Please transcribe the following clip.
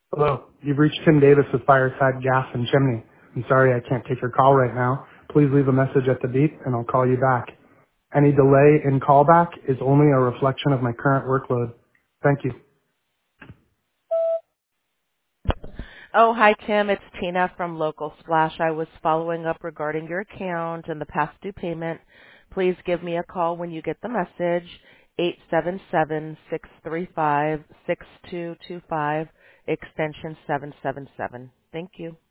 Hello, you've reached Tim Davis with Fireside Gas and Chimney. I'm sorry I can't take your call right now. Please leave a message at the beep and I'll call you back. Any delay in callback is only a reflection of my current workload. Thank you. Oh, hi, Tim. It's Tina from Local Splash. I was following up regarding your account and the past due payment. Please give me a call when you get the message, 877-635-6225, extension 777. Thank you.